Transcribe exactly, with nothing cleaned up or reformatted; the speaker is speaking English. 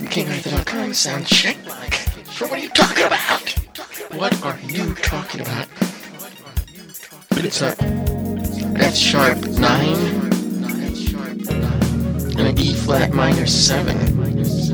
king arthur dot com, sound check. What are you talking about? What are you talking about? It's a F sharp nine and an E flat minor seven.